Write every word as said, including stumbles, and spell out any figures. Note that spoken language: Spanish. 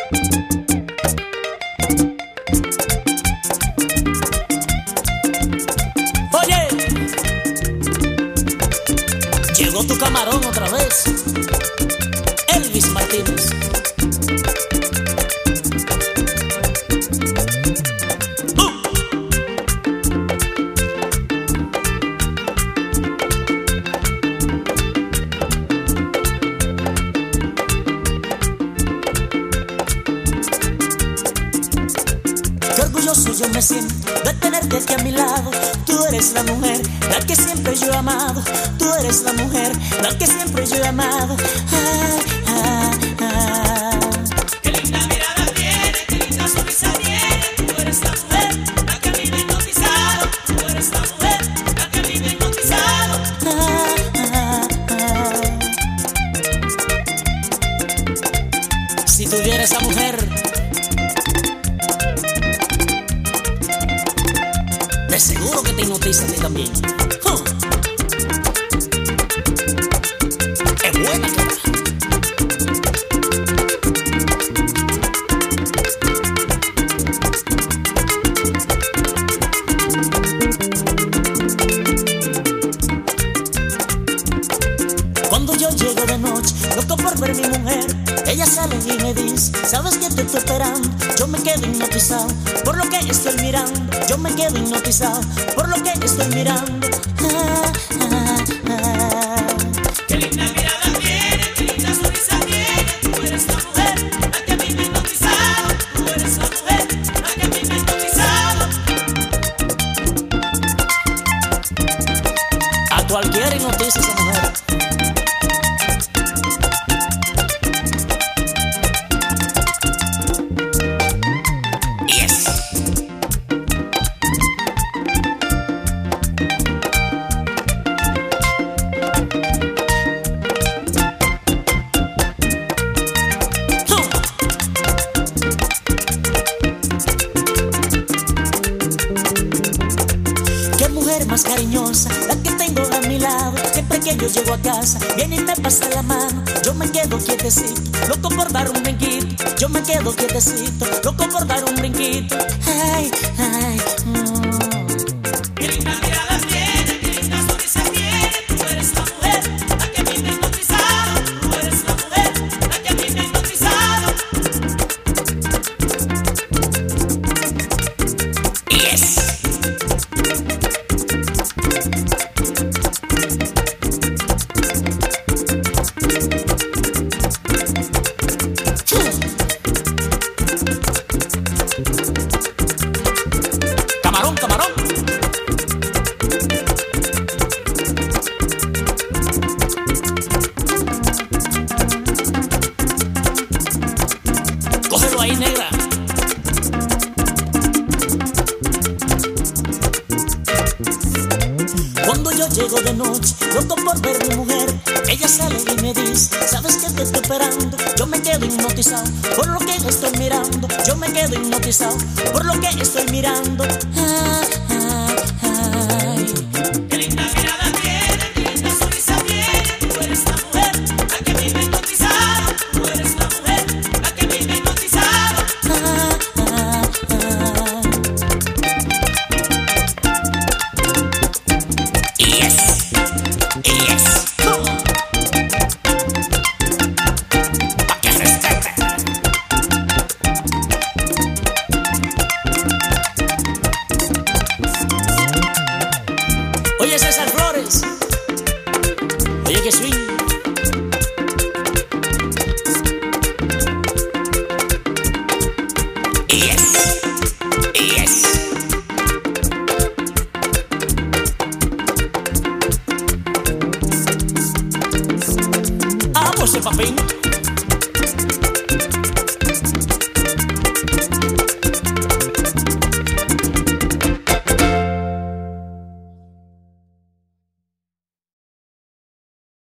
Oye, llegó tu camarón otra vez, Elvis Martínez. Qué orgulloso yo me siento de tenerte aquí a mi lado. Tú eres la mujer, la que siempre yo he amado. Tú eres la mujer, la que siempre yo he amado. Ah, ah, ah. Qué linda mirada tiene, qué linda sonrisa tiene. Tú eres la mujer, la que a mí me ha hipnotizado. Tú eres la mujer, la que a mí me ha hipnotizado. Ah, ah, ah. Si tuviera esa mujer, de seguro que te hipnotiza a ti también. Huh. Es buena que va. Cuando yo llego de noche, loco por ver mi mujer, ella sale y me dice: ¿sabes que te estoy esperando? Yo me quedo hipnotizado por lo que estoy mirando. Yo me quedo hipnotizado por lo que estoy mirando. Ah, ah, ah. Qué linda mirada tiene, qué linda sonrisa tiene. Tú eres la mujer, la que a mí me ha hipnotizado. Tú eres la mujer, la que a mí me ha hipnotizado. A cualquiera hipnotiza esa mujer. Más cariñosa, la que tengo a mi lado. Siempre que yo llego a casa, viene y me pasa la mano. Yo me quedo quietecito, loco por dar un brinquito. Yo me quedo quietecito, loco por dar un brinquito. Ay, ay, mm. Qué linda mirada tiene, qué linda sonrisa tiene. Tú eres la mujer, la que a mí me ha hipnotizado. Tú eres la mujer, la que a mí me ha hipnotizado. Yes. Camarón, camarón. Cógelo ahí, negra. Cuando yo llego de noche, loco por ver mi mujer, ella sale y me dice: ¿sabes que te estoy esperando? Yo me quedo hipnotizado por lo que estoy mirando. Yo me quedo hipnotizado por lo que estoy mirando. Ah, ah, ay. Qué linda mirada tiene, qué linda sonrisa tiene. Tú eres la mujer, la que a mí me ha hipnotizado. Tú eres la mujer, la que a mí me ha hipnotizado. Ah, ah, ah. Yes, yes. Oh. Pa' que respete. Oye, César Flores. Oye, que swing. Yes, yes. Ah, pues el papel.